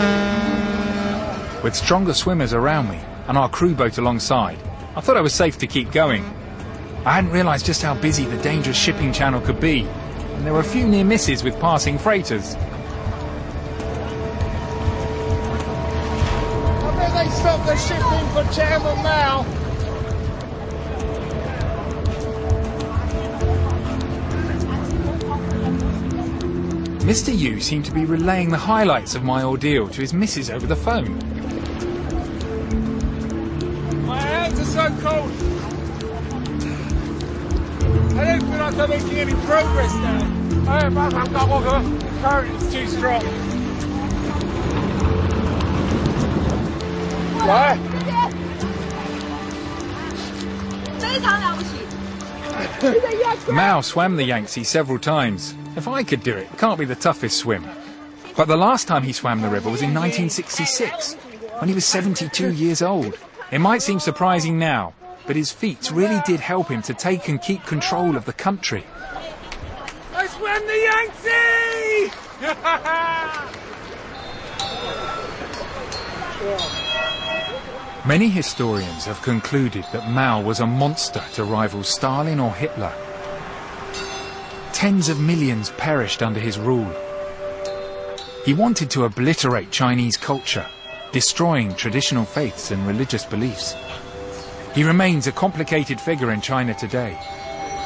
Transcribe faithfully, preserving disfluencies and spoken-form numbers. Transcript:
With stronger swimmers around me and our crew boat alongside, I thought I was safe to keep going. I hadn't realised just how busy the dangerous shipping channel could be, and there were a few near misses with passing freighters. I bet they stopped the shipping for Channel now. Mister Yu seemed to be relaying the highlights of my ordeal to his missus over the phone. My hands are so cold. I don't feel like I'm making any progress now. I have got water. The current is too strong. What? Mao swam the Yangtze several times. If I could do it, it can't be the toughest swim. But the last time he swam the river was in nineteen sixty-six, when he was seventy-two years old. It might seem surprising now, but his feats really did help him to take and keep control of the country. I swam the Yangtze! Many historians have concluded that Mao was a monster to rival Stalin or Hitler. Tens of millions perished under his rule. He wanted to obliterate Chinese culture, destroying traditional faiths and religious beliefs. He remains a complicated figure in China today,